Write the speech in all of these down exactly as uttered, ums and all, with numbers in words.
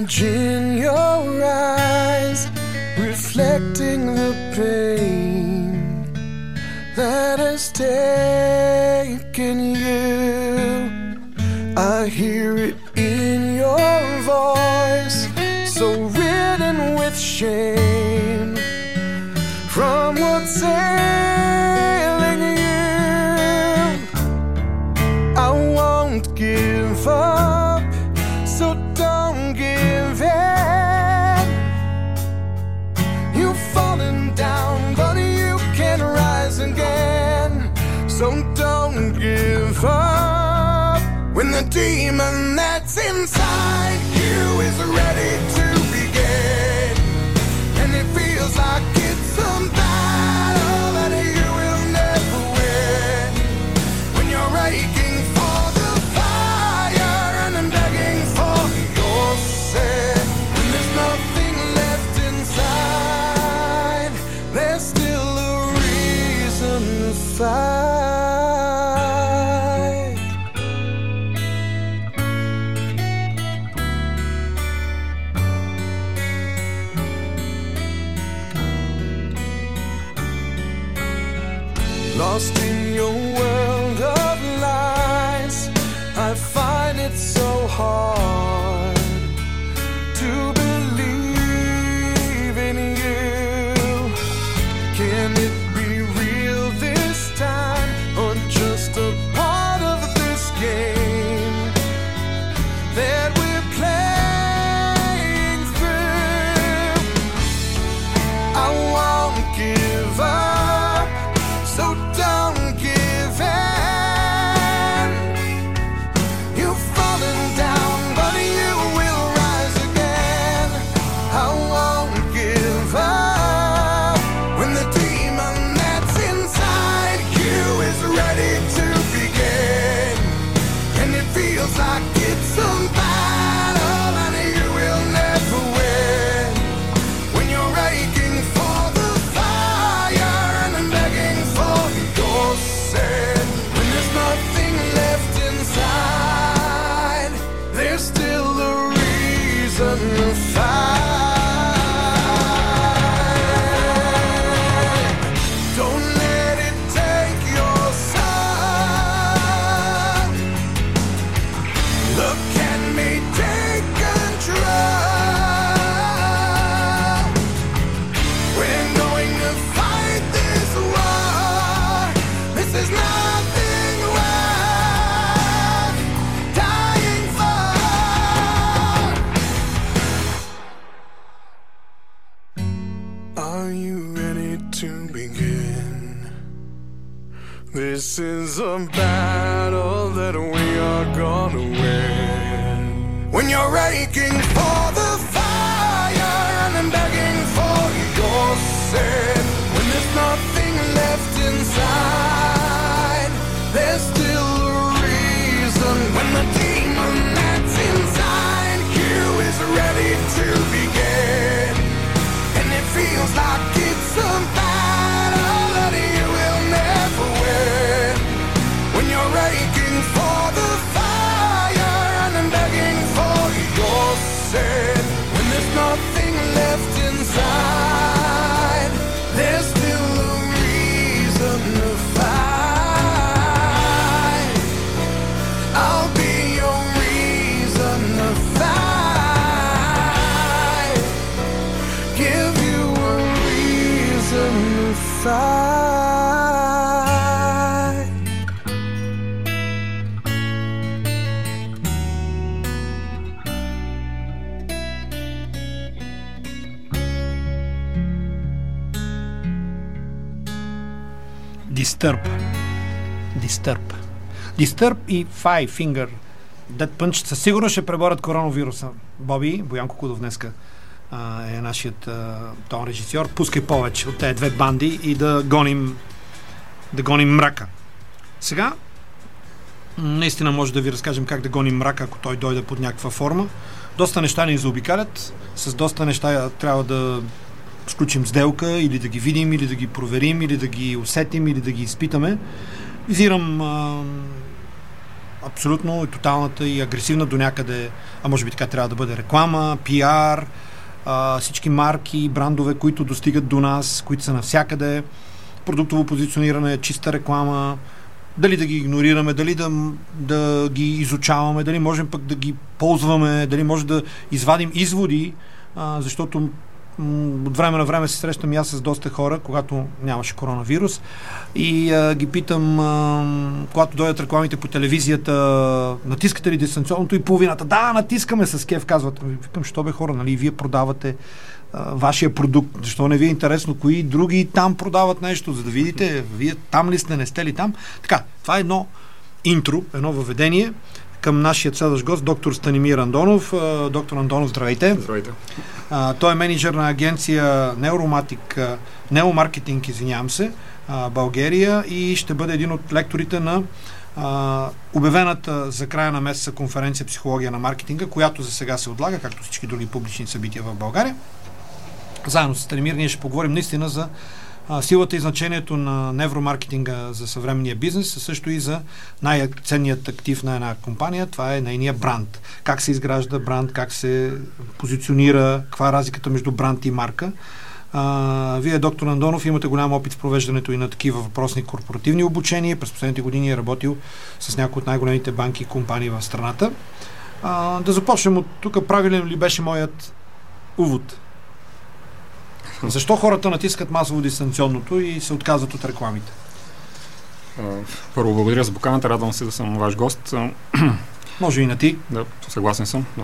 image in your eyes, reflecting the pain that has taken you. I hear it in your voice, so ridden with shame from what's ailing you. I won't give up, so don't give in. You've fallen down, but you can rise again. So don't give up when the demon that's inside you is ready to begin. And it feels like it's a battle that you will never win. When you're aching for the fire and begging for your sin, when there's nothing left inside, there's still a reason to fight. Lost in your world of lies, I find it so hard to believe in you. Can it be real this time, or just a part of this game that we're playing through? I won't give up, so don't give in. You've fallen down, but you will rise again. I won't give up when the demon that's inside you is ready to begin. And it feels like it's a battle and you will never win. When you're aching for the fire and begging for your sin, when there's nothing left inside, there's still a reason to fight. Don't let it take your sun. Look at me, take control. We're going to fight this war. This is nothing worth dying for. Are you ready to begin? This is a battle that we are gonna win. When you're aching for the fire and begging for your sin, when there's nothing left inside, there's still a reason. When the demon that's inside you is ready to begin, and it feels like it's a battle that you will never win. When you're aching for the fire and begging for your sin, when there's nothing left inside, there's still a reason to fight. I'll be your reason to fight. Give you a reason to fight. Disturb. Disturb. Disturb и Five Finger Death Punch със сигурно ще преборят коронавируса. Боби, Боянко Кудов днеска а, е нашият а, тон режисьор. Пускай повече от тези две банди и да гоним да гоним мрака. Сега наистина може да ви разкажем как да гоним мрака, ако той дойде под някаква форма. Доста неща ни заобикалят. С доста неща трябва да сключим сделка, или да ги видим, или да ги проверим, или да ги усетим, или да ги изпитаме. Визирам а, абсолютно и тоталната и агресивна до някъде, а може би така трябва да бъде реклама, пиар, а, всички марки, брандове, които достигат до нас, които са навсякъде, продуктово позициониране, чиста реклама, дали да ги игнорираме, дали да, да ги изучаваме, дали можем пък да ги ползваме, дали може да извадим изводи, а, защото м- от време на време се срещам и аз с доста хора, когато нямаше коронавирус и а, ги питам, а, когато дойдат рекламите по телевизията, натискате ли дистанционното и половината? Да, натискаме с кеф, казват. Викам, що бе хора, нали, вие продавате а, вашия продукт, защо не ви е интересно кои други там продават нещо, за да видите, вие там ли сте, не сте ли там? Така, това е едно интро, едно въведение към нашия следващ гост, доктор Станимир Андонов. Доктор Андонов, здравейте. Здравейте. А, той е менеджер на агенция Neuromatic, Неомаркетинг, извинявам се, а, България, и ще бъде един от лекторите на а, обявената за края на месеца конференция Психология на маркетинга, която за сега се отлага, както всички други публични събития в България. Заедно с Станимир ние ще поговорим наистина за а, силата и значението на невромаркетинга за съвременния бизнес, а също и за най-ценният актив на една компания. Това е нейния бранд. Как се изгражда бранд, как се позиционира, каква е разликата между бранд и марка. А, вие, доктор Андонов, имате голям опит в провеждането и на такива въпросни корпоративни обучения. През последните години е работил с някои от най-големите банки и компании в страната. А, да започнем от тук. Правилен ли беше моят увод? Защо хората натискат масово дистанционното и се отказват от рекламите? Първо, благодаря за поканата. Радвам се да съм ваш гост. Може и на ти. Да, съгласен съм. Да.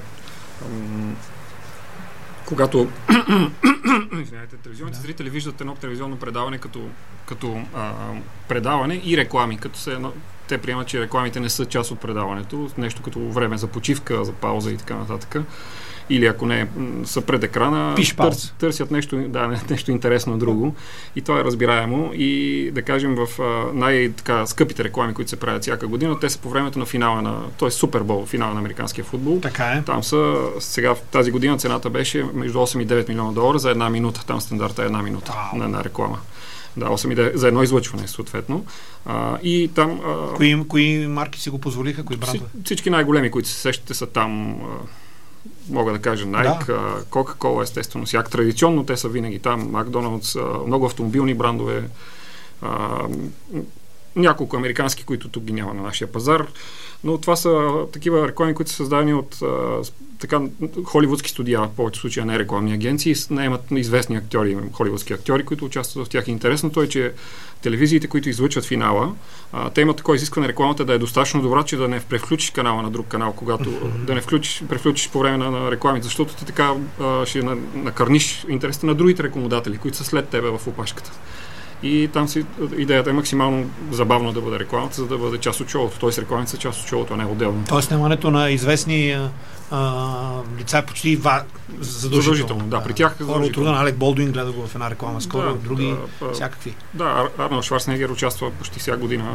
Когато извинявайте, телевизионните да. зрители виждат едно телевизионно предаване като, като а, предаване и реклами, като се, те приемат, че рекламите не са част от предаването, нещо като време за почивка, за пауза и така нататък. Или ако не са пред екрана, търс, търсят нещо, да, нещо интересно друго. И това е разбираемо. И да кажем, в най-скъпите реклами, които се правят всяка година, те са по времето на финала на, т.е. Супербол, финала на американския футбол. Така е. Там са, сега в тази година цената беше между осем и девет милиона долара за една минута. Там стандарта е една минута wow. на една реклама. Да, осем и девет за едно излъчване, съответно. А, и там... А, кои, кои марки си го позволиха? Кои брандове? Всички най-големи, които се сещате, са там... А, мога да кажа Nike, да. Coca-Cola, естествено, всяк традиционно те са винаги там, Макдоналдс, много автомобилни брандове, а, няколко американски, които тук ги няма на нашия пазар, но това са такива реклами, които са създадени от а, така холивудски студия, в повечето случаи не рекламни агенции, наемат известни актьори, холивудски актьори, които участват в тях. Интересното е, че телевизиите, които излъчват финала, а, те имат такова изискване рекламата да е достатъчно добра, че да не превключиш канала на друг канал, когато mm-hmm. да не включиш, превключиш по време на, на рекламите, защото ти така а, ще накърниш интересите на другите рекламодатели, които са след тебе в опашката. И там си идеята е максимално забавно да бъде рекламата, за да бъде част от шоуто. Тоест рекламите са част от шоуто, а не отделно. Тоест снимането на известни а, лица е почти ва... задължително. задължително. Да, при тях хора от труда на Алек Болдуин, гледа го в една реклама скоро, да, други да, всякакви. Да, Арнолд Шварценегер участва почти всяка година.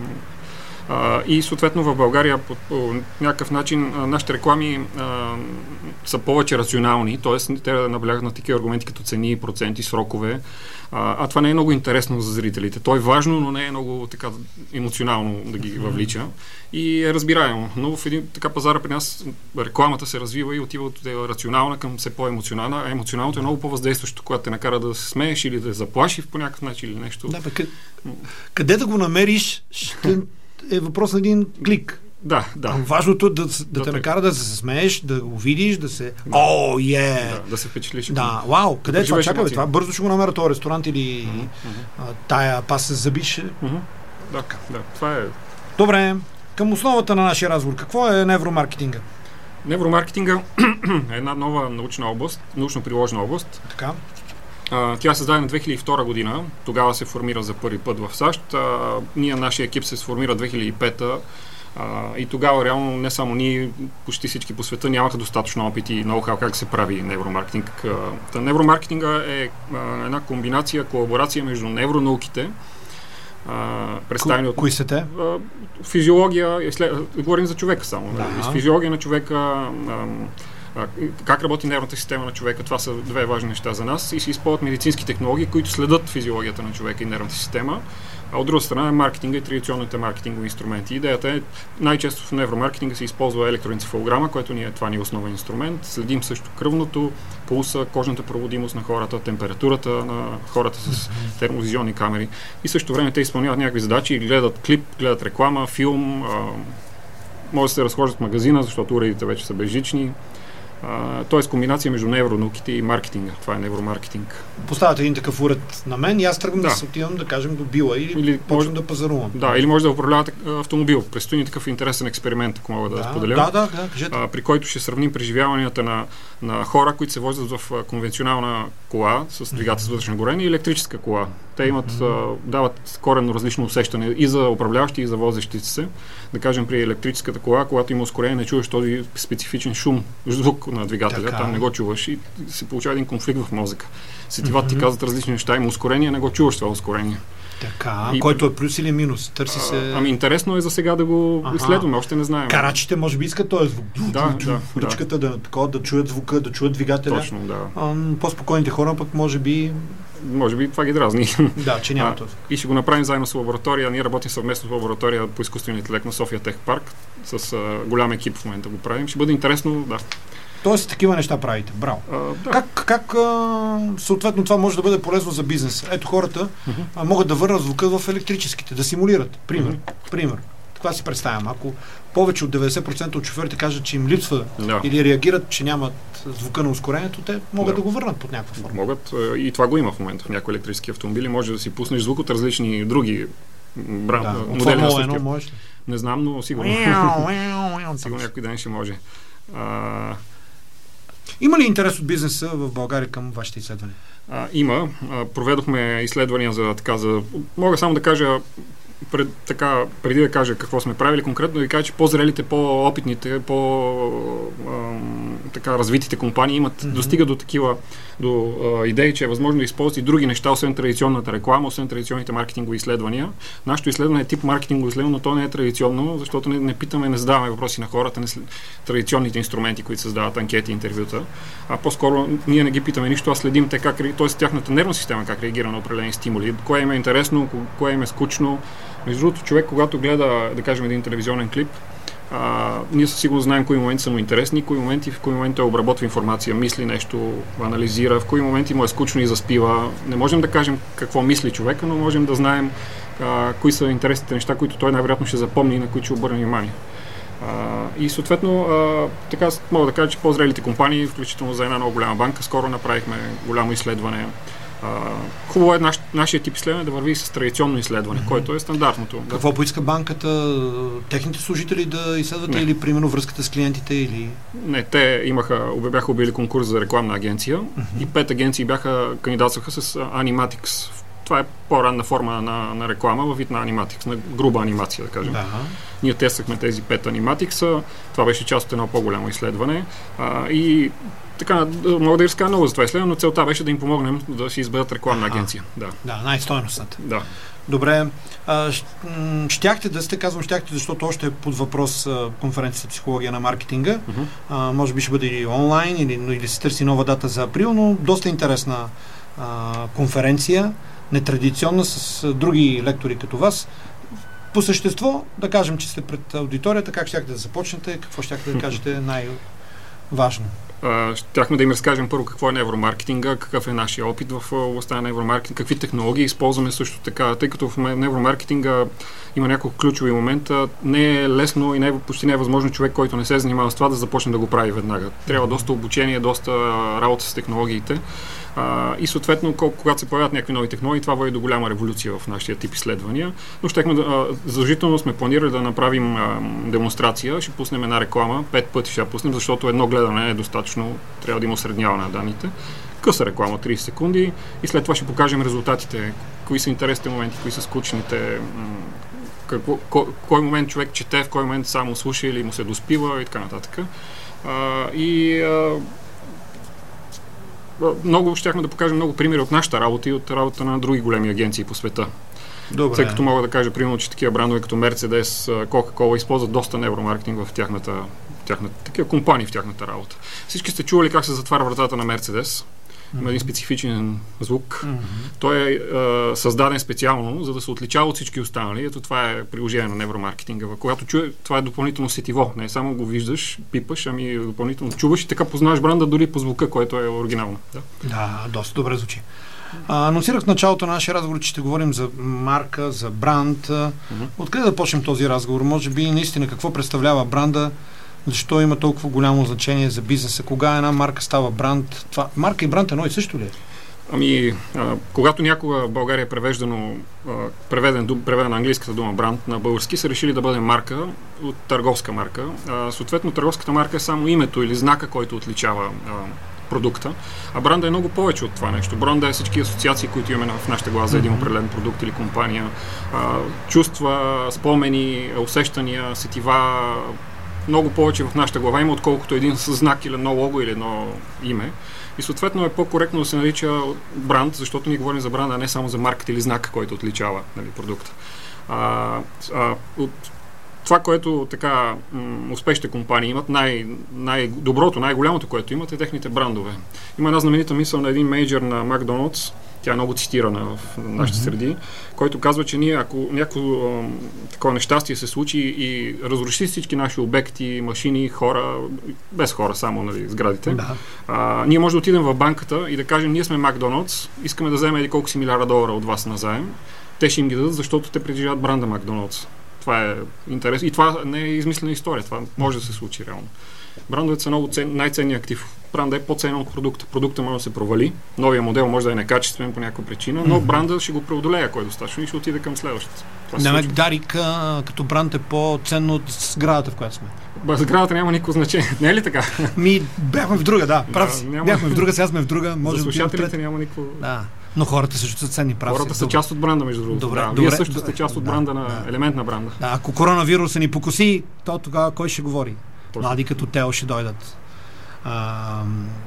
Uh, и съответно в България по, по някакъв начин uh, нашите реклами uh, са повече рационални, т.е. те наблягат на такива аргументи като цени, проценти, срокове, uh, а това не е много интересно за зрителите. То е важно, но не е много така емоционално да ги въвлича и е разбираемо. Но в един така пазара при нас рекламата се развива и отива от рационална към все по-емоционална, а емоционалното е много по-въздействащо, когато те накара да се смееш или да заплаши по някакъв начин или нещо. Да, бе, къде, къде да го намериш ще е въпрос на един клик. Да, да. Важното е да, да, да те накара да се смееш, да го видиш, да се... О, да. е! Yeah. Да, да се впечатлиш. Да, вау, къде да е това? Чакай, бе, това бързо ще го намеря този ресторант или mm-hmm. тая паса с забиш. Mm-hmm. Да, да, това е... Добре, към основата на нашия разговор. Какво е невромаркетинга? Невромаркетинга е една нова научна област, научно приложена област. Така. Uh, тя е създадена две хиляди и втора година, тогава се формира за първи път в САЩ. Uh, ние, нашия екип се сформира две хиляди и пета uh, и тогава реално не само ние, почти всички по света нямаха достатъчно опит и ноу-хау как се прави невромаркетинг. Uh, невромаркетинга е uh, една комбинация, колаборация между невронауките, Uh, представени от... Кои са те? Uh, физиология, след... говорим за човека само. Да. Физиология на човека, uh, А, как работи нервната система на човека, това са две важни неща за нас и се използват медицински технологии, които следят физиологията на човека и нервната система. А от друга страна е маркетинга и традиционните маркетингови инструменти. Идеята е, най-често в невромаркетинга се използва електроенцефалограма, който ни е, това ни е основен инструмент. Следим също кръвното, пулса, кожната проводимост на хората, температурата на хората с термовизионни камери. И също време те изпълняват някакви задачи, гледат клип, гледат реклама, филм, а, може да се разхождат в магазина, защото уредите вече са безжични. Uh, т.е. комбинация между невронауките и маркетинга. Това е невромаркетинг. Поставяте един такъв уред на мен и аз тръгвам да, да се отивам, да кажем, до била или, или почвам може, да пазарувам. Да, или може да управлявате автомобил. Предстои ни такъв интересен експеримент, ако мога да, да споделя. Да, да, да, кажете. Uh, при който ще сравним преживяванията на, на хора, които се возят в конвенционална кола с двигател с вътрешно горене и електрическа кола. Те имат, mm-hmm. uh, дават коренно различно усещане и за управляващи, и за возещите се. Да кажем, при електрическата кола, когато има ускорение, не чуваш този специфичен шум, звук на двигателя, така. Там не го чуваш и се получава един конфликт в мозъка. Сетивата mm-hmm. ти казват различни неща, има ускорение, не го чуваш това ускорение. Така, и, който е плюс или минус? Търси се... Ами интересно е за сега да го ага. изследваме, още не знаем. Карачите може би искат този звук. Да, да, ръчката да, да, да чуят звука, да чуят двигателя. Точно, да. А, по-спокойните хора пък може би... Може би това ги дразни. Да, че няма това. И ще го направим заедно с лаборатория. Ние работим съвместно с лаборатория по изкуствен интелект на София Тех Парк. С а, голям екип в момента го правим. Ще бъде интересно, да. Тоест, такива неща правите. Браво. А, да. Как, как а, съответно това може да бъде полезно за бизнес? Ето хората uh-huh. а, могат да върнат звука в електрическите, да симулират. Пример. Uh-huh. Пример. Това си представям. Ако повече от деветдесет процента от шофьорите кажат, че им липсва да. или реагират, че нямат звука на ускорението, те могат да, да го върнат под някаква форма. Могат. И това го има в момента в някои електрически автомобили. Може да си пуснеш звук от различни други бран... да, модели на същия. Може. Не знам, но сигурно. Сигурно някой ден ще може. А... Има ли интерес от бизнеса в България към вашите изследвания? А, има. А, проведохме изследвания за така за... Мога само да кажа пред, така, преди да кажа какво сме правили конкретно, да ви кажа, че по-зрелите, по-опитните, по-така развитите компании имат, mm-hmm. достигат до такива до а, идеи, че е възможно да използват и други неща, освен традиционната реклама, освен традиционните маркетингови изследвания. Нашето изследване е тип маркетингово изследване, но то не е традиционно, защото не, не питаме, не задаваме въпроси на хората, не традиционните инструменти, които създават анкети, интервюта. А по-скоро ние не ги питаме нищо, а следим те как, т.е. тяхната нервна система как реагира на определени стимули. Кое им е интересно, кое им е скучно. Между другото, човек, когато гледа, да кажем, един телевизионен клип, а, ние със сигурно знаем кои моменти са му интересни, кои моменти, в кои моменти той обработва информация, мисли нещо, анализира, в кои моменти му е скучно и заспива. Не можем да кажем какво мисли човека, но можем да знаем а, кои са интересните неща, които той най-вероятно ще запомни и на които ще обърне внимание. А, и съответно, а, така мога да кажа, че по-зрелите компании, включително за една много голяма банка, скоро направихме голямо изследване. Uh, хубаво е наш, нашия тип изследване да върви с традиционно изследване, mm-hmm. което е стандартното. Какво поиска банката? Техните служители да изследвате или примерно връзката с клиентите? Или... Не, те имаха, бяха обявили конкурс за рекламна агенция mm-hmm. и пет агенции бяха кандидатстваха с Animatix. Това е по-ранна форма на, на реклама във вид на Animatix, на груба анимация, да кажем. Да. Ние тествахме тези пет Animatix, това беше част от едно по-голямо изследване uh, и така, мога да ви разкажа много за това изследване, но целта беше да им помогнем да си изберат рекламна а, агенция. Да, да, най-стойностната. Да. Добре. А, щяхте да сте, казвам щяхте, защото още е под въпрос а, конференцията психология на маркетинга. Uh-huh. А, може би ще бъде и онлайн, или, или се търси нова дата за април, но доста интересна а, конференция, нетрадиционна, с а, други лектори като вас. По същество, да кажем, че сте пред аудиторията, как щяхте да започнете, какво щяхте да кажете най-важно? Uh, щяхме да им разкажем първо какво е невромаркетинга, какъв е нашия опит в областта на невромаркетинг, какви технологии използваме също така, тъй като в невромаркетинга има няколко ключови момента. Не е лесно и не е, почти не е възможно човек, който не се занимава с това, да започне да го прави веднага. Трябва доста обучение, доста работа с технологиите. Uh, и съответно, когато се появят някакви нови технологии, това води до голяма революция в нашия тип изследвания. Но щехме да, uh, задължително сме планирали да направим uh, демонстрация, ще пуснем една реклама, пет пъти ще я пуснем, защото едно гледане не е достатъчно, трябва да има осредняване на данните. Къса реклама, трийсет секунди и след това ще покажем резултатите, кои са интересните моменти, кои са скучните, какво, кой, кой момент човек чете, в кой момент само слуша или му се доспива и така нататък. Uh, и uh, много щяхме да покажем много примери от нашата работа и от работа на други големи агенции по света. Добре. Тъй като мога да кажа, примерно, че такива брандове като Mercedes, Coca-Cola използват доста невромаркетинг в тяхната тяхната, такива компании в тяхната работа. Всички сте чували как се затваря вратата на Мерцедес. Има един специфичен звук. Mm-hmm. Той е, е създаден специално, за да се отличава от всички останали. Ето това е приложение на невромаркетинга. Когато чуе, това е допълнително сетиво. Не само го виждаш, пипаш, ами допълнително чуваш и така познаваш бранда дори по звука, който е оригинално. Да, да, доста добре звучи. А, анонсирах в началото на нашия разговор, че ще говорим за марка, за бранд. Mm-hmm. Откъде да почнем този разговор? Може би наистина какво представлява бранда? Защо има толкова голямо значение за бизнеса? Кога една марка става бранд? Това, марка и бранд едно и също ли е? Ами, а, когато някога в България е превеждано, а, преведен, преведена английската дума бранд на български, са решили да бъде марка от търговска марка. А, съответно, търговската марка е само името или знака, който отличава а, продукта. А бранда е много повече от това нещо. Бранда е всички асоциации, които имаме в нашата глава за един определен продукт или компания. А, чувства, спомени, усещания, сетива, много повече в нашата глава има, отколкото един знак или едно лого или едно име. И съответно е по-коректно да се нарича бранд, защото ние говорим за бранда, а не само за марката или знак, който отличава, нали, продукта. А, а, от това, което така м- успешните компании имат, най- най-доброто, най-голямото, което имат, е техните брандове. Има една знаменита мисъл на един мейджър на Макдоналдс, тя е много цитирана в нашите mm-hmm. среди, който казва, че ние, ако някакво такова нещастие се случи и разруши всички наши обекти, машини, хора, без хора, само, нали, сградите, да. а, ние може да отидем в банката и да кажем, ние сме Макдоналдс, искаме да вземем еди колко си милиарда долара от вас назаем. Те ще им ги дадат, защото те притежават бранда Макдоналдс. Това е интерес. И това не е измислена история. Това може да се случи реално. Брандовете са много цен, най-ценният актив. Бранда е по-ценен от продукта. Продукта може да се провали. Новия модел може да е некачествен по някаква причина, но mm-hmm. бранда ще го преодолее, ако е достатъчно и ще отиде към следващата. Да, Дарик като бранд е по-ценно от сградата, в която сме. Ба, сградата няма никакво значение. Не е ли така? Ми, бяхме в друга, да. Прав си. Да, няма... Бяхме в друга, сега сме в друга. Може за слушателите да няма никакво... Да. Но хората също са ценни, прав. Хората си. са част от бранда, между другото. Добре, да, добре, вие също добре, сте част от да, бранда, на да. елемент на бранда. Да, ако коронавируса ни покоси, то тогава кой ще говори? Точно. Млади като Тео ще дойдат. А,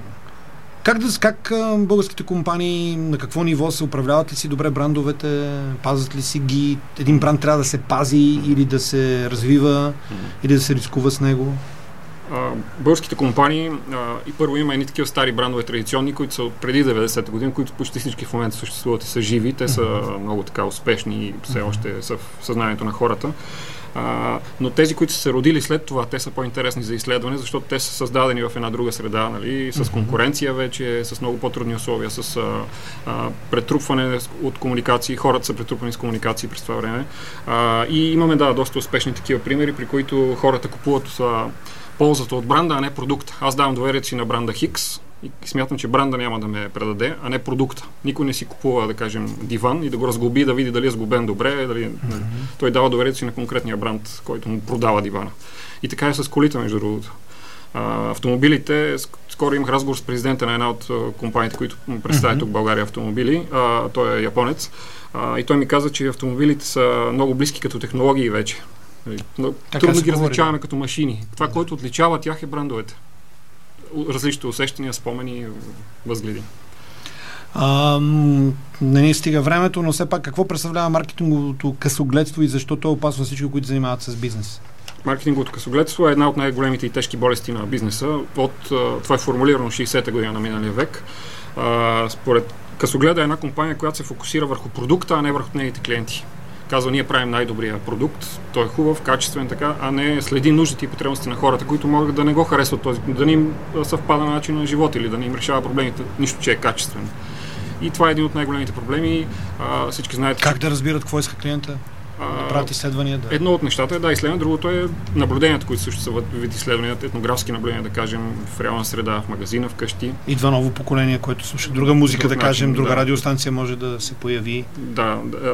как, да, как българските компании, на какво ниво се управляват ли си добре брандовете, пазят ли си ги? Един бранд трябва да се пази или да се развива, mm-hmm. или да се рискува с него? Uh, българските компании, uh, и първо има едни такива стари брандове традиционни, които са преди деветдесета година, които почти всички в момента съществуват и са живи. Те са mm-hmm. много така успешни и все още са в съзнанието на хората. Uh, но тези, които са се родили след това, те са по-интересни за изследване, защото те са създадени в една друга среда, нали, с конкуренция вече, с много по-трудни условия, с uh, uh, претрупване от комуникации, хората са претрупани с комуникации през това време. Uh, и имаме, да, доста успешни такива примери, при които хората купуват uh, ползата от бранда, а не продукта. Аз давам доверието си на бранда Хикс и смятам, че бранда няма да ме предаде, а не продукта. Никой не си купува, да кажем, диван и да го разглоби, да види дали е сглобен добре, дали... Mm-hmm. Той дава доверието си на конкретния бранд, който му продава дивана. И така е с колите, между другото. А, автомобилите, скоро имах разговор с президента на една от компаниите, които представят mm-hmm. тук в България автомобили. А, той е японец. А, и той ми каза, че автомобилите са много близки като технологии вече. Трудно ги различаваме да. като машини. Това, да. което отличава тях, е брандовете. Различните усещания, спомени, възгледи. А, не ни стига времето, но все пак какво представлява маркетинговото късогледство и защо то е опасно всички, които занимават с бизнес? Маркетинговото късогледство е една от най-големите и тежки болести на бизнеса. От, това е формулирано в шейсета година на миналия век. А, според късогледа е една компания, която се фокусира върху продукта, а не върху нейните клиенти. Казва, ние правим най-добрия продукт, той е хубав, качествен, така, а не следи нуждите и потребности на хората, които могат да не го харесват този, да не им съвпада на начин на живота или да не им решава проблемите, нищо, че е качествено. И това е един от най-големите проблеми. А, всички знаят... Как да разбират какво иска клиента? Да правят изследвания? Да. Едно от нещата е да изследване, другото е наблюденията, които също са вид изследвания, етнографски наблюдения, да кажем, в реална среда, в магазина, вкъщи. Идва ново поколение, което слуша друга музика, да кажем, начин, друга да. радиостанция може да се появи. Да,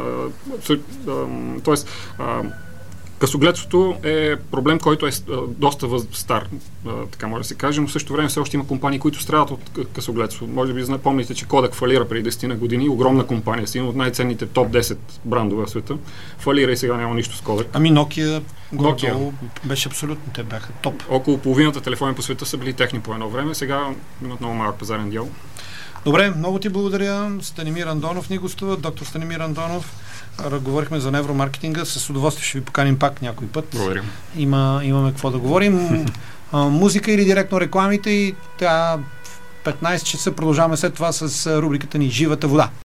т.е. късогледството е проблем, който е доста стар, така може да се каже, но в същото време все още има компании, които страдат от късогледство. Може би помните, че Kodak фалира преди десет години, огромна компания, си един от най-ценните топ десет брандове в света. Фалира и сега няма нищо с Kodak. Ами Nokia, Nokia. беше абсолютно, те бяха топ. Около половината телефони по света са били техни по едно време, сега имат много малък пазарен дял. Добре, много ти благодаря. Станимир Андонов ни гостува, доктор Станимир Андонов. Говорихме за невромаркетинга. С удоволствие ще ви поканим пак някой път. Благодаря. Има, имаме какво да говорим. а, музика или директно рекламите и тя в петнайсет часа продължаваме след това с рубриката ни Живата вода.